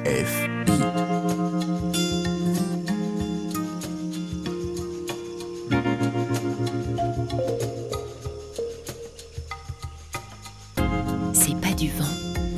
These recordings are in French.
C'est pas du vent.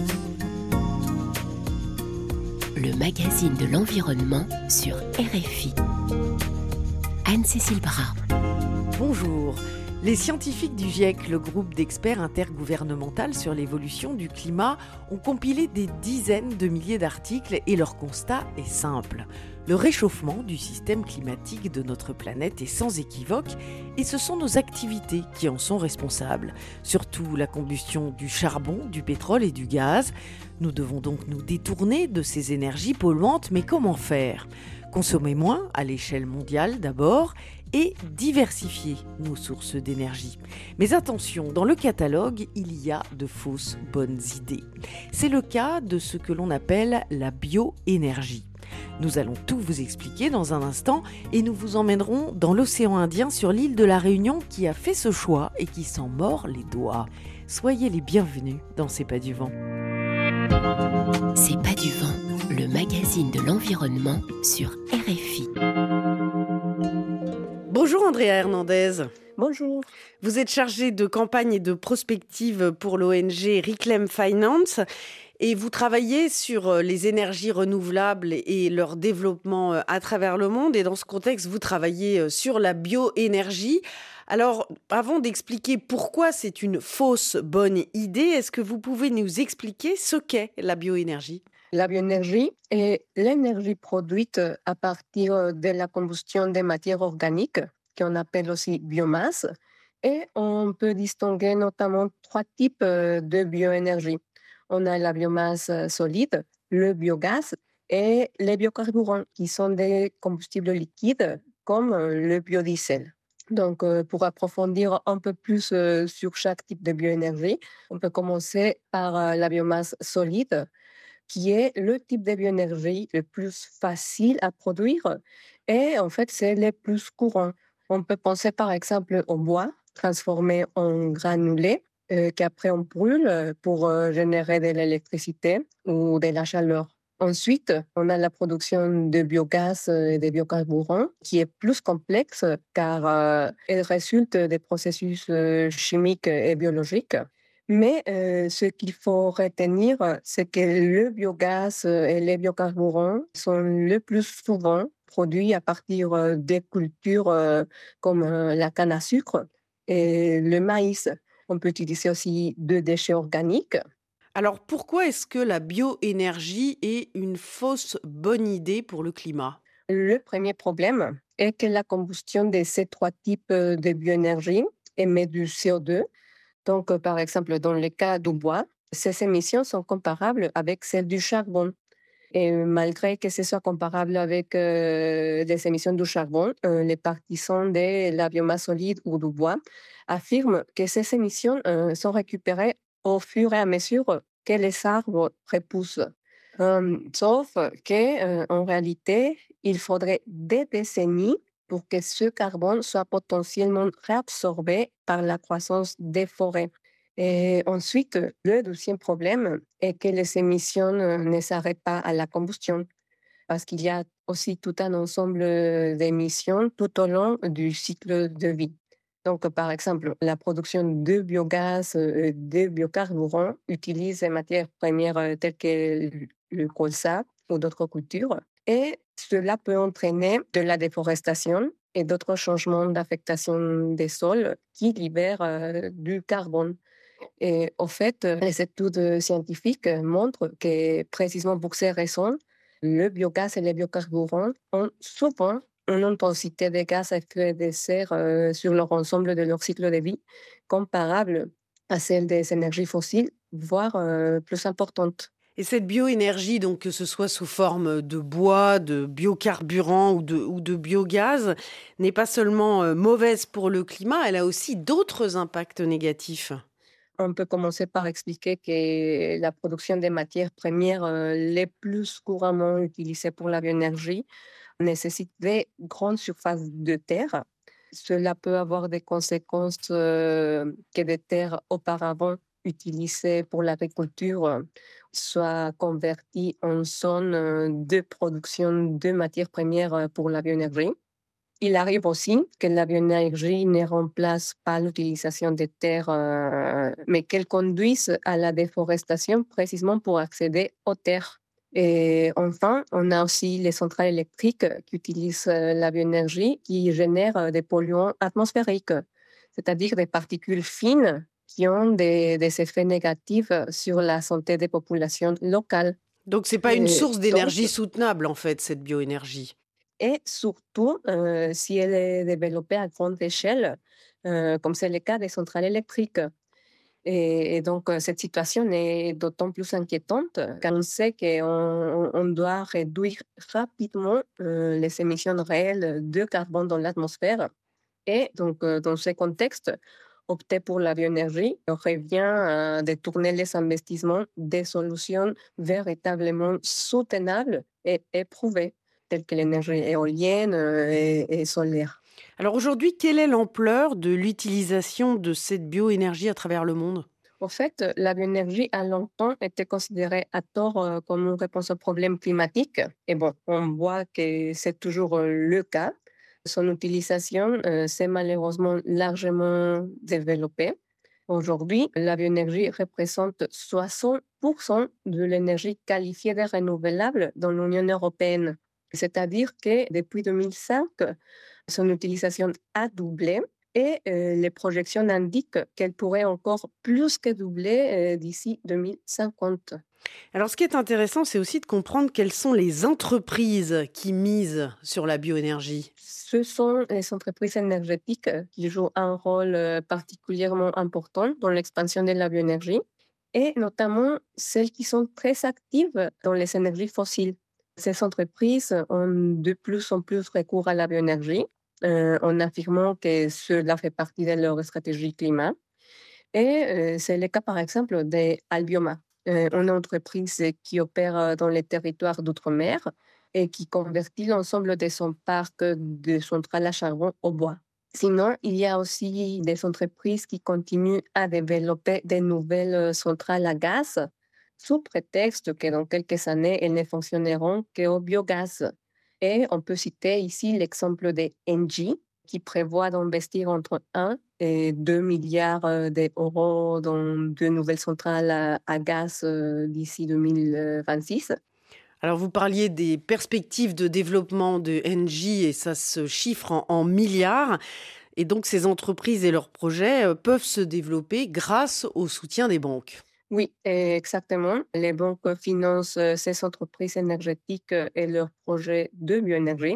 Le magazine de l'environnement sur RFI. Anne-Cécile Bras. Bonjour. Les scientifiques du GIEC, le groupe d'experts intergouvernemental sur l'évolution du climat, ont compilé des dizaines de milliers d'articles et leur constat est simple. Le réchauffement du système climatique de notre planète est sans équivoque et ce sont nos activités qui en sont responsables. Surtout la combustion du charbon, du pétrole et du gaz. Nous devons donc nous détourner de ces énergies polluantes, mais comment faire ? Consommer moins à l'échelle mondiale d'abord et diversifier nos sources d'énergie. Mais attention, dans le catalogue, il y a de fausses bonnes idées. C'est le cas de ce que l'on appelle la bioénergie. Nous allons tout vous expliquer dans un instant et nous vous emmènerons dans l'océan Indien sur l'île de la Réunion qui a fait ce choix et qui s'en mord les doigts. Soyez les bienvenus dans C'est pas du vent. C'est pas du vent, le magazine de l'environnement sur RFI. Bonjour Andrea Hernandez. Bonjour. Vous êtes chargée de campagne et de prospective pour l'ONG Reclaim Finance et vous travaillez sur les énergies renouvelables et leur développement à travers le monde. Et dans ce contexte, vous travaillez sur la bioénergie. Alors, avant d'expliquer pourquoi c'est une fausse bonne idée, est-ce que vous pouvez nous expliquer ce qu'est la bioénergie ? La bioénergie est l'énergie produite à partir de la combustion des matières organiques, qu'on appelle aussi biomasse. Et on peut distinguer notamment trois types de bioénergie. On a la biomasse solide, le biogaz et les biocarburants, qui sont des combustibles liquides comme le biodiesel. Donc, pour approfondir un peu plus sur chaque type de bioénergie, on peut commencer par la biomasse solide, qui est le type de bioénergie le plus facile à produire et en fait, c'est le plus courant. On peut penser par exemple au bois transformé en granulés qu'après on brûle pour générer de l'électricité ou de la chaleur. Ensuite, on a la production de biogaz et de biocarburants qui est plus complexe car elle résulte des processus chimiques et biologiques. Mais ce qu'il faut retenir, c'est que le biogaz et les biocarburants sont le plus souvent produits à partir des cultures comme la canne à sucre et le maïs. On peut utiliser aussi des déchets organiques. Alors, pourquoi est-ce que la bioénergie est une fausse bonne idée pour le climat ? Le premier problème est que la combustion de ces trois types de bioénergie émet du CO2. Donc, par exemple, dans le cas du bois, ces émissions sont comparables avec celles du charbon. Et malgré que ce soit comparable avec les émissions du charbon, les partisans de la biomasse solide ou du bois affirment que ces émissions sont récupérées au fur et à mesure que les arbres repoussent. Sauf qu'en réalité, il faudrait des décennies pour que ce carbone soit potentiellement réabsorbé par la croissance des forêts. Et ensuite, le deuxième problème est que les émissions ne s'arrêtent pas à la combustion, parce qu'il y a aussi tout un ensemble d'émissions tout au long du cycle de vie. Donc, par exemple, la production de biogaz, de biocarburants utilise des matières premières telles que le colza ou d'autres cultures. Et cela peut entraîner de la déforestation et d'autres changements d'affectation des sols qui libèrent du carbone. Et au fait, les études scientifiques montrent que précisément pour ces raisons, le biogaz et les biocarburants ont souvent une intensité de gaz à effet de serre sur l'ensemble de leur cycle de vie comparable à celle des énergies fossiles, voire plus importante. Et cette bioénergie, donc que ce soit sous forme de bois, de biocarburant ou de biogaz, n'est pas seulement mauvaise pour le climat, elle a aussi d'autres impacts négatifs. On peut commencer par expliquer que la production des matières premières les plus couramment utilisées pour la bioénergie nécessite des grandes surfaces de terre. Cela peut avoir des conséquences que des terres auparavant utilisées pour l'agriculture soit convertie en zone de production de matières premières pour la bioénergie. Il arrive aussi que la bioénergie ne remplace pas l'utilisation des terres, mais qu'elle conduise à la déforestation précisément pour accéder aux terres. Et enfin, on a aussi les centrales électriques qui utilisent la bioénergie qui génèrent des polluants atmosphériques, c'est-à-dire des particules fines qui ont des effets négatifs sur la santé des populations locales. Donc c'est pas une source Donc, d'énergie soutenable en fait, cette bioénergie. et surtout, si elle est développée à grande échelle, comme c'est le cas des centrales électriques. Et donc, cette situation est d'autant plus inquiétante quand on sait qu'on doit réduire rapidement les émissions réelles de carbone dans l'atmosphère. Et donc, dans ce contexte, opter pour la bioénergie revient à détourner les investissements des solutions véritablement soutenables et éprouvées, telles que l'énergie éolienne et solaire. Alors aujourd'hui, quelle est l'ampleur de l'utilisation de cette bioénergie à travers le monde? En fait, la bioénergie a longtemps été considérée à tort comme une réponse au problème climatique. Et bon, on voit que c'est toujours le cas. Son utilisation s'est malheureusement largement développée. Aujourd'hui, la bioénergie représente 60% de l'énergie qualifiée de renouvelable dans l'Union européenne. C'est-à-dire que depuis 2005, son utilisation a doublé et les projections indiquent qu'elle pourrait encore plus que doubler d'ici 2050. Alors ce qui est intéressant, c'est aussi de comprendre quelles sont les entreprises qui misent sur la bioénergie. Ce sont les entreprises énergétiques qui jouent un rôle particulièrement important dans l'expansion de la bioénergie et notamment celles qui sont très actives dans les énergies fossiles. Ces entreprises ont de plus en plus recours à la bioénergie en affirmant que cela fait partie de leur stratégie climat. Et c'est le cas, par exemple, d'Albioma, une entreprise qui opère dans les territoires d'outre-mer et qui convertit l'ensemble de son parc de centrales à charbon au bois. Sinon, il y a aussi des entreprises qui continuent à développer de nouvelles centrales à gaz sous prétexte que dans quelques années, elles ne fonctionneront qu'au biogaz. Et on peut citer ici l'exemple de Engie, qui prévoit d'investir entre 1 et 2 milliards d'euros dans de nouvelles centrales à gaz d'ici 2026. Alors vous parliez des perspectives de développement de Engie et ça se chiffre en milliards. Et donc ces entreprises et leurs projets peuvent se développer grâce au soutien des banques. Oui, exactement. Les banques financent ces entreprises énergétiques et leurs projets de bioénergie.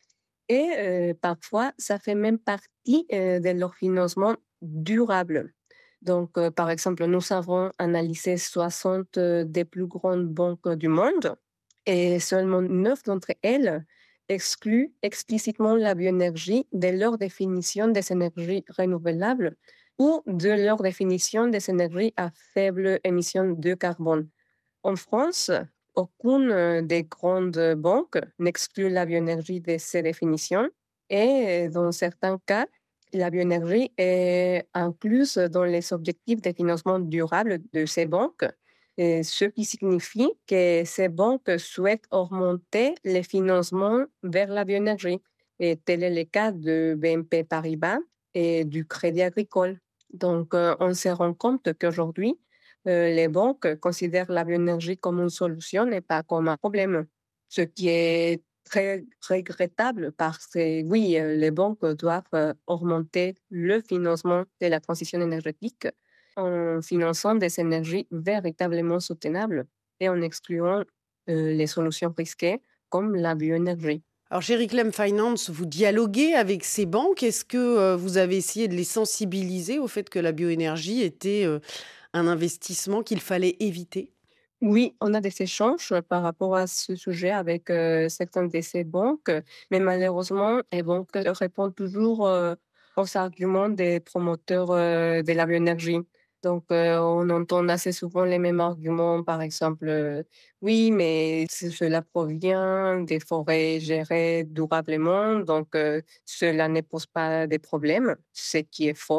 Et parfois, ça fait même partie de leur financement durable. Donc, par exemple, nous avons analysé 60 des plus grandes banques du monde et seulement 9 d'entre elles excluent explicitement la bioénergie de leur définition des énergies renouvelables ou de leur définition des énergies à faible émission de carbone. En France, aucune des grandes banques n'exclut la bioénergie de ces définitions et dans certains cas, la bioénergie est incluse dans les objectifs de financement durable de ces banques, et ce qui signifie que ces banques souhaitent augmenter les financements vers la bioénergie. Et tel est le cas de BNP Paribas et du Crédit Agricole. Donc, on se rend compte qu'aujourd'hui, les banques considèrent la bioénergie comme une solution et pas comme un problème, ce qui est très regrettable parce que oui, les banques doivent augmenter le financement de la transition énergétique en finançant des énergies véritablement soutenables et en excluant les solutions risquées comme la bioénergie. Alors chez Reclaim Finance, vous dialoguez avec ces banques. Est-ce que vous avez essayé de les sensibiliser au fait que la bioénergie était un investissement qu'il fallait éviter? Oui, on a des échanges par rapport à ce sujet avec certaines de ces banques, mais malheureusement, les banques répondent toujours aux arguments des promoteurs de la bioénergie. Donc, on entend assez souvent les mêmes arguments, par exemple, oui, mais cela provient des forêts gérées durablement, donc cela ne pose pas de problème, ce qui est faux.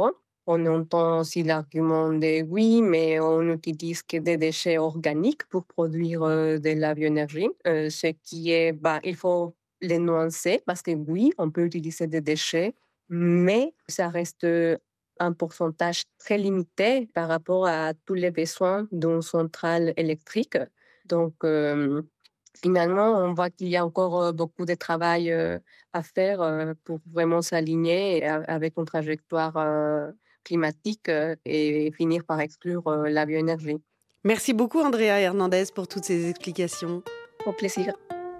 On entend aussi l'argument de oui, mais on n'utilise que des déchets organiques pour produire de la bioénergie. Ce qui est, il faut les nuancer parce que oui, on peut utiliser des déchets, mais ça reste un pourcentage très limité par rapport à tous les besoins d'une centrale électrique. Donc, finalement, on voit qu'il y a encore beaucoup de travail à faire pour vraiment s'aligner avec une trajectoire climatique et finir par exclure la bioénergie. Merci beaucoup Andrea Hernandez pour toutes ces explications. Au plaisir.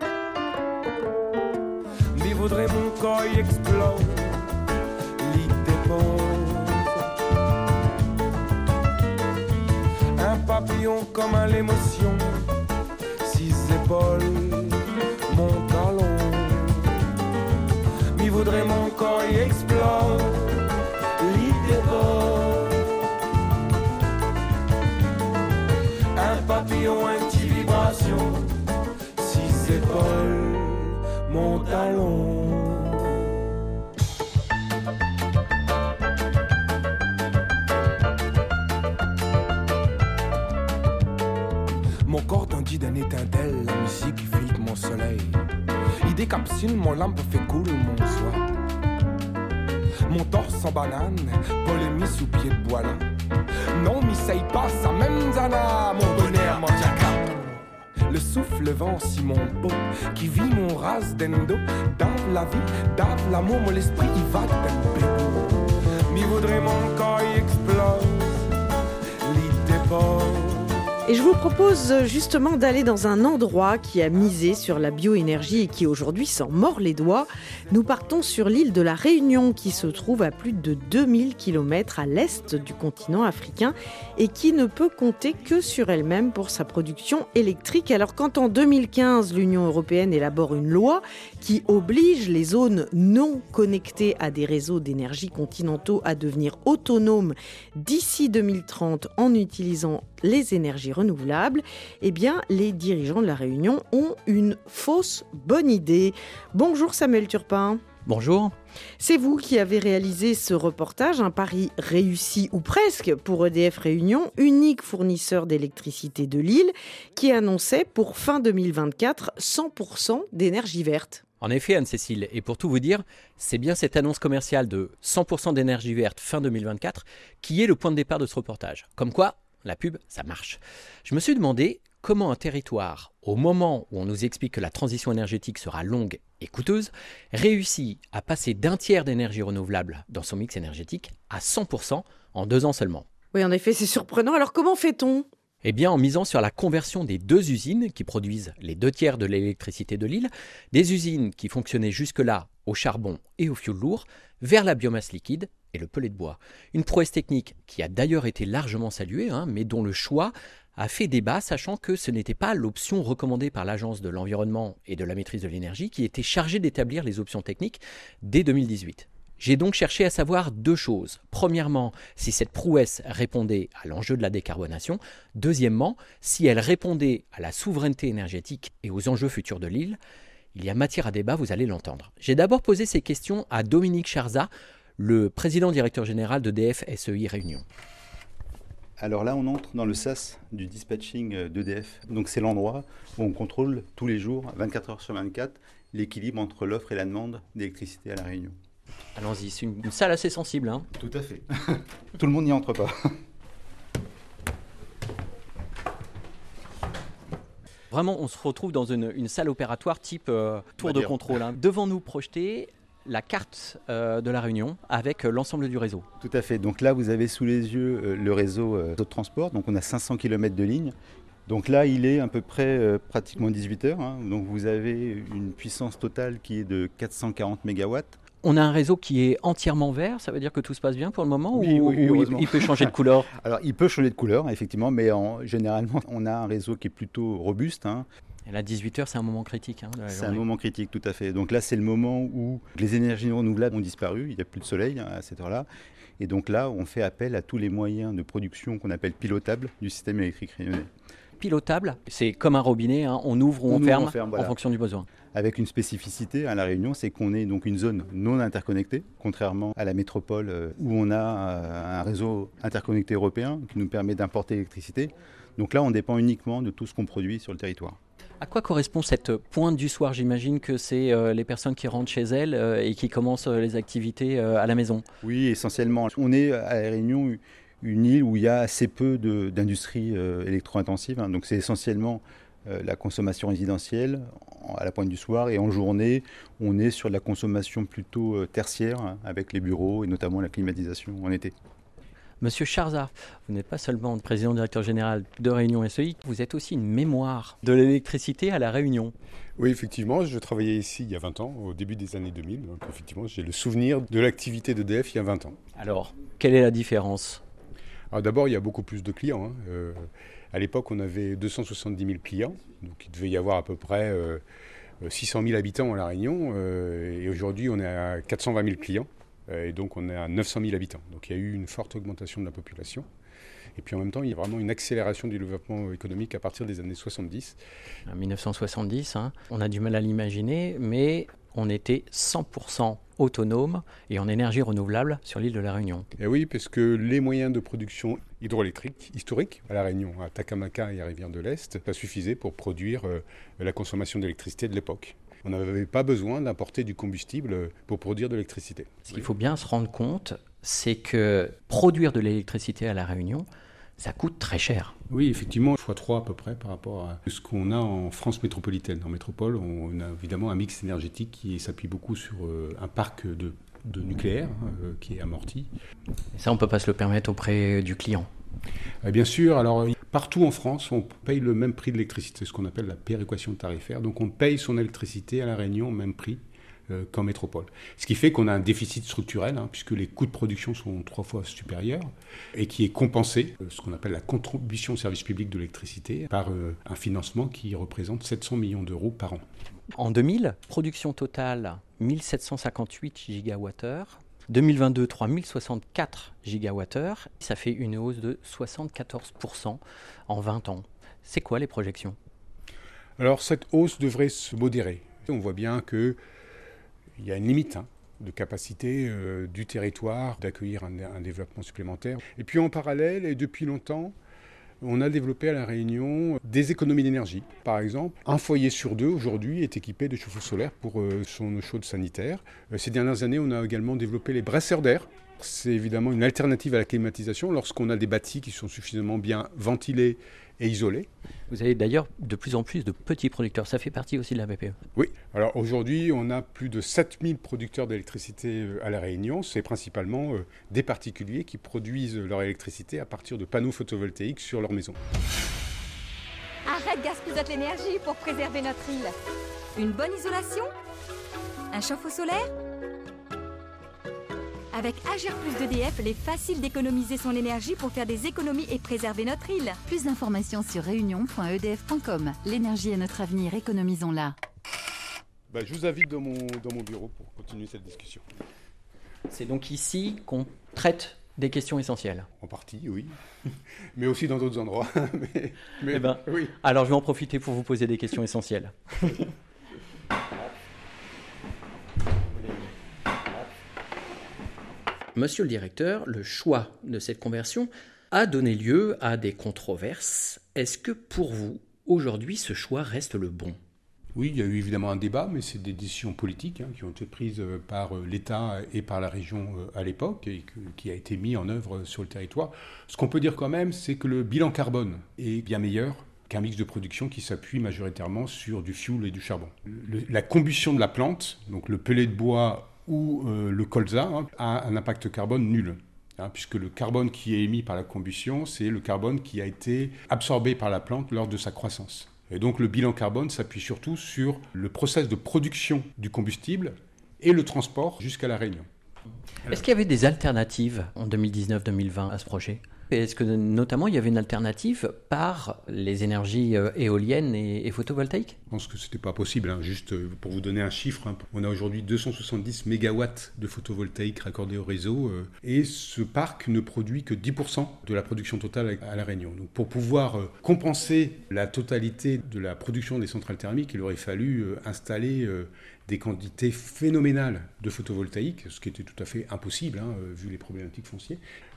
Mi voudrais mon corps explose, l'idée pose. Un papillon comme à l'émotion, 6 épaules, mon talon. Mi voudrais mon corps explose, l'idée pose. Un papillon, un petit vibration, 6 épaules, mon talon. Mon corps tendit d'un étincelle, la musique filtre mon soleil. Il décapsule mon lampe, fait couler mon soie. Mon torse en banane, polémie sous pied de bois là. Non, mi ça y passe à même zana, mon bonheur, mon jacquard. Le souffle, le vent, si mon beau, qui vit mon race d'endo, dans la vie, dans l'amour, mon esprit, il va d'un bébé. Mi voudrait mon corps, il explose, l'idée pose. Et je vous propose justement d'aller dans un endroit qui a misé sur la bioénergie et qui aujourd'hui s'en mord les doigts. Nous partons sur l'île de la Réunion qui se trouve à plus de 2000 km à l'est du continent africain et qui ne peut compter que sur elle-même pour sa production électrique. Alors quand en 2015, l'Union européenne élabore une loi qui oblige les zones non connectées à des réseaux d'énergie continentaux à devenir autonomes d'ici 2030 en utilisant les énergies renouvelables, eh bien, les dirigeants de la Réunion ont une fausse bonne idée. Bonjour Samuel Turpin. Bonjour. C'est vous qui avez réalisé ce reportage, un pari réussi ou presque pour EDF Réunion, unique fournisseur d'électricité de l'île, qui annonçait pour fin 2024 100% d'énergie verte. En effet, Anne-Cécile, et pour tout vous dire, c'est bien cette annonce commerciale de 100% d'énergie verte fin 2024 qui est le point de départ de ce reportage. Comme quoi, la pub, ça marche. Je me suis demandé comment un territoire, au moment où on nous explique que la transition énergétique sera longue et coûteuse, réussit à passer d'un tiers d'énergie renouvelable dans son mix énergétique à 100% en 2 ans seulement. Oui, en effet, c'est surprenant. Alors comment fait-on ? Eh bien, en misant sur la conversion des 2 usines qui produisent les 2 tiers de l'électricité de l'île, des usines qui fonctionnaient jusque-là au charbon et au fioul lourd, vers la biomasse liquide et le pellet de bois. Une prouesse technique qui a d'ailleurs été largement saluée, mais dont le choix a fait débat, sachant que ce n'était pas l'option recommandée par l'Agence de l'environnement et de la maîtrise de l'énergie qui était chargée d'établir les options techniques dès 2018. J'ai donc cherché à savoir 2 choses. Premièrement, si cette prouesse répondait à l'enjeu de la décarbonation. Deuxièmement, si elle répondait à la souveraineté énergétique et aux enjeux futurs de l'île. Il y a matière à débat, vous allez l'entendre. J'ai d'abord posé ces questions à Dominique Charza, le président-directeur général d'EDF SEI Réunion. Alors là, on entre dans le sas du dispatching d'EDF. Donc c'est l'endroit où on contrôle tous les jours, 24 heures sur 24, l'équilibre entre l'offre et la demande d'électricité à La Réunion. Allons-y, c'est une salle assez sensible. Tout à fait. Tout le monde n'y entre pas. Vraiment, on se retrouve dans une salle opératoire type tour de contrôle. Devant nous projeter la carte de La Réunion avec l'ensemble du réseau. Tout à fait. Donc là, vous avez sous les yeux le réseau de transport. Donc on a 500 km de ligne. Donc là, il est à peu près pratiquement 18 heures. Donc vous avez une puissance totale qui est de 440 MW. On a un réseau qui est entièrement vert, ça veut dire que tout se passe bien pour le moment oui, ou heureusement. Il peut changer de couleur? Alors il peut changer de couleur, effectivement, mais généralement on a un réseau qui est plutôt robuste. Et là, 18h, c'est un moment critique. C'est un moment critique, tout à fait. Donc là, c'est le moment où les énergies renouvelables ont disparu, il n'y a plus de soleil à cette heure-là. Et donc là, on fait appel à tous les moyens de production qu'on appelle pilotables du système électrique réunionnais. pilotable. C'est comme un robinet, hein. On ouvre ou on ferme voilà. en fonction du besoin. Avec une spécificité à La Réunion, c'est qu'on est donc une zone non interconnectée, contrairement à la métropole où on a un réseau interconnecté européen qui nous permet d'importer l'électricité. Donc là, on dépend uniquement de tout ce qu'on produit sur le territoire. À quoi correspond cette pointe du soir ? J'imagine que c'est les personnes qui rentrent chez elles et qui commencent les activités à la maison. Oui, essentiellement. On est à La Réunion une île où il y a assez peu d'industrie électro-intensive. Donc c'est essentiellement la consommation résidentielle à la pointe du soir, et en journée, on est sur de la consommation plutôt tertiaire avec les bureaux et notamment la climatisation en été. Monsieur Charzard, vous n'êtes pas seulement le président directeur général de Réunion SEI, vous êtes aussi une mémoire de l'électricité à La Réunion. Oui, effectivement, je travaillais ici il y a 20 ans, au début des années 2000. Donc effectivement, j'ai le souvenir de l'activité d'EDF il y a 20 ans. Alors, quelle est la différence ? Alors d'abord, il y a beaucoup plus de clients. À l'époque, on avait 270 000 clients, donc il devait y avoir à peu près 600 000 habitants à La Réunion, et aujourd'hui, on est à 420 000 clients. Et donc on est à 900 000 habitants. Donc il y a eu une forte augmentation de la population. Et puis en même temps, il y a vraiment une accélération du développement économique à partir des années 70. En 1970, on a du mal à l'imaginer, mais on était 100% autonome et en énergie renouvelable sur l'île de La Réunion. Et oui, parce que les moyens de production hydroélectrique historiques à La Réunion, à Takamaka et à Rivière-de-l'Est, ça suffisait pour produire la consommation d'électricité de l'époque. On n'avait pas besoin d'importer du combustible pour produire de l'électricité. Ce qu'il faut bien se rendre compte, c'est que produire de l'électricité à La Réunion, ça coûte très cher. Oui, effectivement, x3 à peu près par rapport à ce qu'on a en France métropolitaine. En métropole, on a évidemment un mix énergétique qui s'appuie beaucoup sur un parc de nucléaire qui est amorti. Et ça, on ne peut pas se le permettre auprès du client. Bien sûr, alors partout en France, on paye le même prix de l'électricité, ce qu'on appelle la péréquation tarifaire. Donc on paye son électricité à La Réunion au même prix qu'en métropole. Ce qui fait qu'on a un déficit structurel, puisque les coûts de production sont 3 fois supérieurs, et qui est compensé, ce qu'on appelle la contribution au service public de l'électricité, par un financement qui représente 700 millions d'euros par an. En 2000, production totale 1758 gigawattheures. 2022, 3064 gigawattheures, ça fait une hausse de 74% en 20 ans. C'est quoi les projections ? Alors cette hausse devrait se modérer. On voit bien qu'il y a une limite de capacité du territoire d'accueillir un développement supplémentaire. Et puis en parallèle, et depuis longtemps, on a développé à La Réunion des économies d'énergie. Par exemple, un foyer sur 2 aujourd'hui est équipé de chauffe-eau solaire pour son eau chaude sanitaire. Ces dernières années, on a également développé les brasseurs d'air. C'est évidemment une alternative à la climatisation lorsqu'on a des bâtis qui sont suffisamment bien ventilés et isolés. Vous avez d'ailleurs de plus en plus de petits producteurs. Ça fait partie aussi de la BPE. Oui. Alors aujourd'hui, on a plus de 7000 producteurs d'électricité à La Réunion. C'est principalement des particuliers qui produisent leur électricité à partir de panneaux photovoltaïques sur leur maison. Arrête gaspiller l'énergie pour préserver notre île. Une bonne isolation ? Un chauffe-eau solaire ? Avec Agir Plus d'EDF, il est facile d'économiser son énergie pour faire des économies et préserver notre île. Plus d'informations sur réunion.edf.com. L'énergie est notre avenir, économisons-la. Je vous invite dans mon bureau pour continuer cette discussion. C'est donc ici qu'on traite des questions essentielles. En partie, oui. Mais aussi dans d'autres endroits. Oui. Alors je vais en profiter pour vous poser des questions essentielles. Monsieur le directeur, le choix de cette conversion a donné lieu à des controverses. Est-ce que pour vous, aujourd'hui, ce choix reste le bon ? Oui, il y a eu évidemment un débat, mais c'est des décisions politiques qui ont été prises par l'État et par la région à l'époque et qui a été mis en œuvre sur le territoire. Ce qu'on peut dire quand même, c'est que le bilan carbone est bien meilleur qu'un mix de production qui s'appuie majoritairement sur du fioul et du charbon. La combustion de la plante, donc le pellet de bois ou le colza, a un impact carbone nul. Puisque le carbone qui est émis par la combustion, c'est le carbone qui a été absorbé par la plante lors de sa croissance. Et donc le bilan carbone s'appuie surtout sur le process de production du combustible et le transport jusqu'à La Réunion. Est-ce qu'il y avait des alternatives en 2019-2020 à ce projet ? Est-ce que notamment il y avait une alternative par les énergies éoliennes et photovoltaïques ? Je pense que ce n'était pas possible. Juste pour vous donner un chiffre, on a aujourd'hui 270 mégawatts de photovoltaïque raccordés au réseau et ce parc ne produit que 10% de la production totale à La Réunion. Donc pour pouvoir compenser la totalité de la production des centrales thermiques, il aurait fallu installer des quantités phénoménales de photovoltaïque, ce qui était tout à fait impossible vu les problématiques foncières.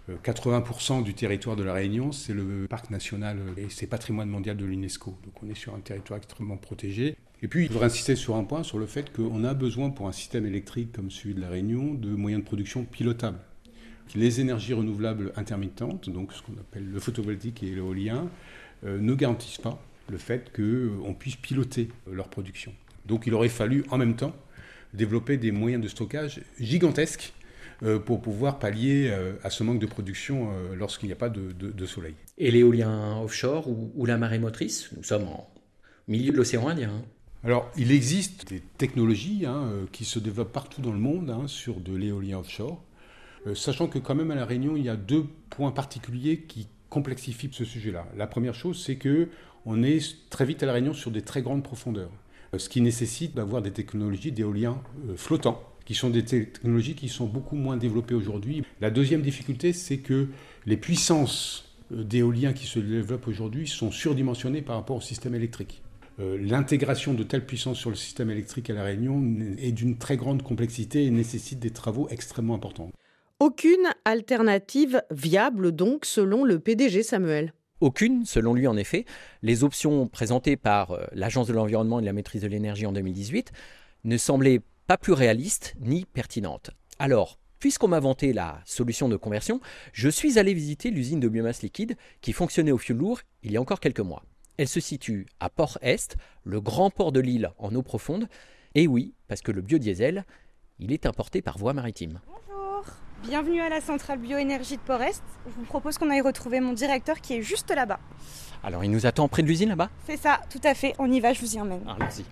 80% du territoire de La Réunion, c'est le parc national et c'est patrimoine mondial de l'UNESCO. Donc on est sur un territoire extrêmement protégé. Et puis, il faudrait insister sur un point, sur le fait qu'on a besoin pour un système électrique comme celui de La Réunion de moyens de production pilotables. Les énergies renouvelables intermittentes, donc ce qu'on appelle le photovoltaïque et l'éolien, ne garantissent pas le fait qu'on puisse piloter leur production. Donc il aurait fallu en même temps développer des moyens de stockage gigantesques pour pouvoir pallier à ce manque de production lorsqu'il n'y a pas de soleil. Et l'éolien offshore ou la marée motrice, nous sommes au milieu de l'océan Indien. Alors il existe des technologies qui se développent partout dans le monde sur de l'éolien offshore, sachant que quand même à La Réunion il y a 2 points particuliers qui complexifient ce sujet-là. La première chose, c'est qu'on est très vite à La Réunion sur des très grandes profondeurs, ce qui nécessite d'avoir des technologies d'éolien flottants, qui sont des technologies qui sont beaucoup moins développées aujourd'hui. La deuxième difficulté, c'est que les puissances d'éolien qui se développent aujourd'hui sont surdimensionnées par rapport au système électrique. L'intégration de telles puissances sur le système électrique à La Réunion est d'une très grande complexité et nécessite des travaux extrêmement importants. Aucune alternative viable donc, selon le PDG Samuel. Aucune, selon lui en effet. Les options présentées par l'Agence de l'environnement et de la maîtrise de l'énergie en 2018 ne semblaient pas plus réalistes ni pertinentes. Alors, puisqu'on m'a vanté la solution de conversion, je suis allé visiter l'usine de biomasse liquide qui fonctionnait au fioul lourd il y a encore quelques mois. Elle se situe à Port-Est, le grand port de l'île en eau profonde. Et oui, parce que le biodiesel, il est importé par voie maritime. Bonjour, bienvenue à la centrale bioénergie de Port-Est. Je vous propose qu'on aille retrouver mon directeur qui est juste là-bas. Alors il nous attend près de l'usine là-bas ? C'est ça, tout à fait, on y va, je vous y emmène. Allons-y.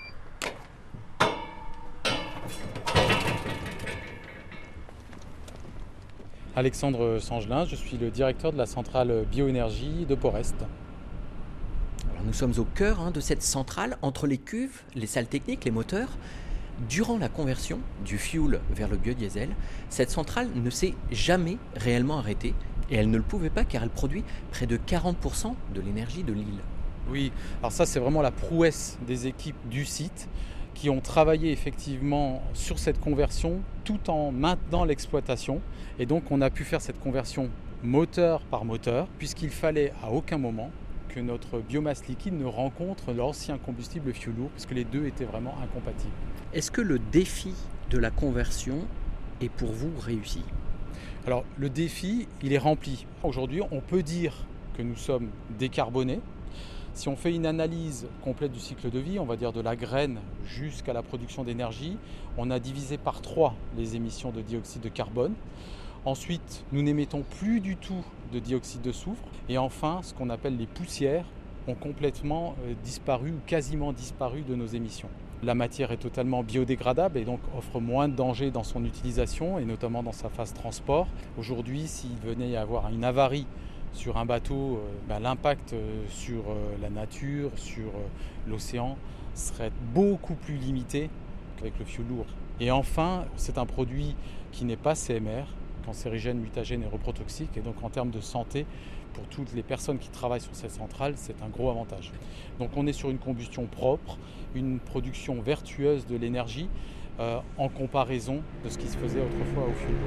Alexandre Sangelin, je suis le directeur de la centrale bioénergie de Port-Est. Alors nous sommes au cœur de cette centrale, entre les cuves, les salles techniques, les moteurs. Durant la conversion du fioul vers le biodiesel, cette centrale ne s'est jamais réellement arrêtée et elle ne le pouvait pas car elle produit près de 40% de l'énergie de l'île. Oui, alors ça c'est vraiment la prouesse des équipes du site qui ont travaillé effectivement sur cette conversion tout en maintenant l'exploitation. Et donc on a pu faire cette conversion moteur par moteur puisqu'il fallait à aucun moment que notre biomasse liquide ne rencontre l'ancien combustible fioul lourd parce que les deux étaient vraiment incompatibles. Est-ce que le défi de la conversion est pour vous réussi ? Alors le défi, il est rempli. Aujourd'hui, on peut dire que nous sommes décarbonés. Si on fait une analyse complète du cycle de vie, on va dire de la graine jusqu'à la production d'énergie, on a divisé par 3 les émissions de dioxyde de carbone. Ensuite, nous n'émettons plus du tout de dioxyde de soufre. Et enfin, ce qu'on appelle les poussières ont complètement disparu ou quasiment disparu de nos émissions. La matière est totalement biodégradable et donc offre moins de dangers dans son utilisation et notamment dans sa phase transport. Aujourd'hui, s'il venait y avoir une avarie sur un bateau, l'impact sur la nature, sur l'océan serait beaucoup plus limité qu'avec le fioul lourd. Et enfin, c'est un produit qui n'est pas CMR, cancérigène, mutagène et reprotoxique. Et donc en termes de santé, pour toutes les personnes qui travaillent sur cette centrale, c'est un gros avantage. Donc on est sur une combustion propre, une production vertueuse de l'énergie en comparaison de ce qui se faisait autrefois au fioul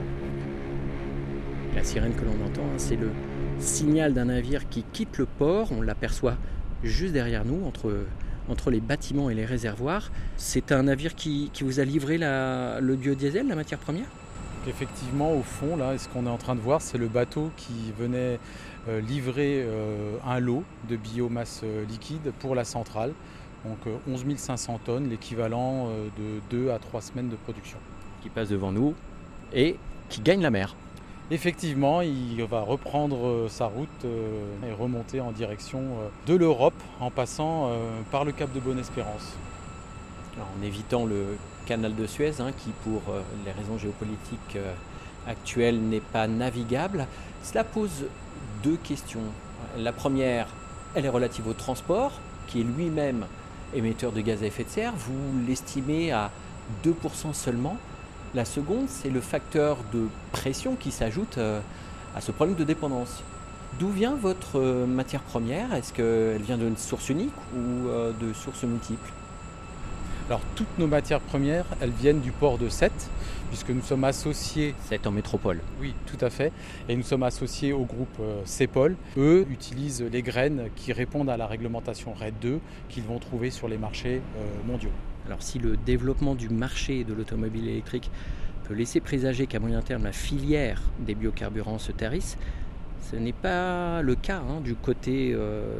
lourd. La sirène que l'on entend, c'est le signal d'un navire qui quitte le port. On l'aperçoit juste derrière nous, entre les bâtiments et les réservoirs. C'est un navire qui vous a livré le biodiesel, la matière première ? Effectivement, au fond, là, ce qu'on est en train de voir, c'est le bateau qui venait livrer un lot de biomasse liquide pour la centrale. Donc 11 500 tonnes, l'équivalent de 2 à 3 semaines de production. Qui passe devant nous et qui gagne la mer. Effectivement, il va reprendre sa route et remonter en direction de l'Europe en passant par le cap de Bonne-Espérance. Alors, en évitant le canal de Suez, qui pour les raisons géopolitiques actuelles n'est pas navigable. Cela pose 2 questions. La première, elle est relative au transport, qui est lui-même émetteur de gaz à effet de serre. Vous l'estimez à 2% seulement. La seconde, c'est le facteur de pression qui s'ajoute à ce problème de dépendance. D'où vient votre matière première? Est-ce qu'elle vient d'une source unique ou de sources multiples? Alors toutes nos matières premières, elles viennent du port de Sète, puisque nous sommes associés... Sète en métropole. Oui, tout à fait. Et nous sommes associés au groupe CEPOL. Eux utilisent les graines qui répondent à la réglementation RED 2 qu'ils vont trouver sur les marchés mondiaux. Alors si le développement du marché de l'automobile électrique peut laisser présager qu'à moyen terme la filière des biocarburants se tarisse, ce n'est pas le cas du côté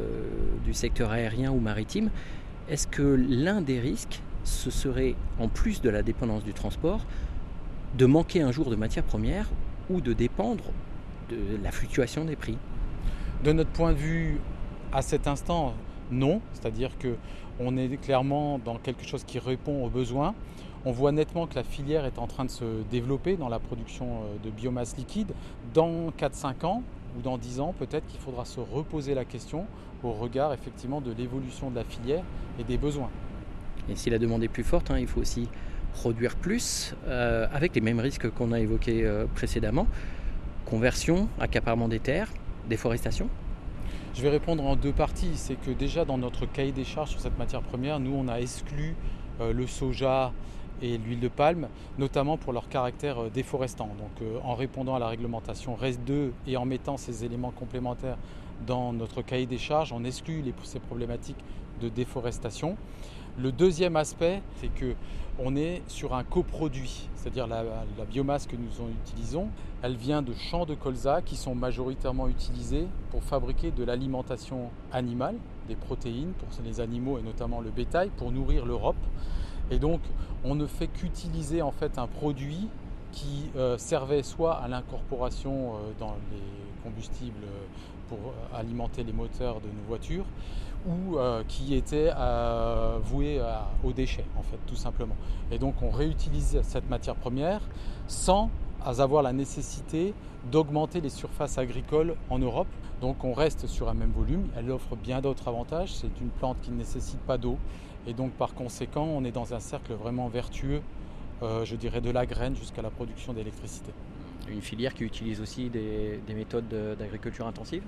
du secteur aérien ou maritime. Est-ce que l'un des risques, ce serait, en plus de la dépendance du transport, de manquer un jour de matières premières ou de dépendre de la fluctuation des prix? De notre point de vue, à cet instant, non. C'est-à-dire qu'on est clairement dans quelque chose qui répond aux besoins. On voit nettement que la filière est en train de se développer dans la production de biomasse liquide. Dans 4-5 ans ou dans 10 ans, peut-être qu'il faudra se reposer la question au regard effectivement de l'évolution de la filière et des besoins. Et si la demande est plus forte, il faut aussi produire plus, avec les mêmes risques qu'on a évoqués précédemment. Conversion, accaparement des terres, déforestation. Je vais répondre en 2 parties. C'est que déjà dans notre cahier des charges sur cette matière première, nous on a exclu le soja et l'huile de palme, notamment pour leur caractère déforestant. Donc en répondant à la réglementation RED 2 et en mettant ces éléments complémentaires dans notre cahier des charges, on exclut ces problématiques de déforestation. Le deuxième aspect, c'est qu'on est sur un coproduit, c'est-à-dire la biomasse que nous utilisons, elle vient de champs de colza qui sont majoritairement utilisés pour fabriquer de l'alimentation animale, des protéines pour les animaux et notamment le bétail, pour nourrir l'Europe. Et donc, on ne fait qu'utiliser en fait un produit qui servait soit à l'incorporation dans les combustibles pour alimenter les moteurs de nos voitures, ou qui était voué aux déchets, en fait, tout simplement. Et donc, on réutilise cette matière première sans avoir la nécessité d'augmenter les surfaces agricoles en Europe. Donc, on reste sur un même volume. Elle offre bien d'autres avantages. C'est une plante qui ne nécessite pas d'eau. Et donc, par conséquent, on est dans un cercle vraiment vertueux, je dirais, de la graine jusqu'à la production d'électricité. Une filière qui utilise aussi des méthodes d'agriculture intensive?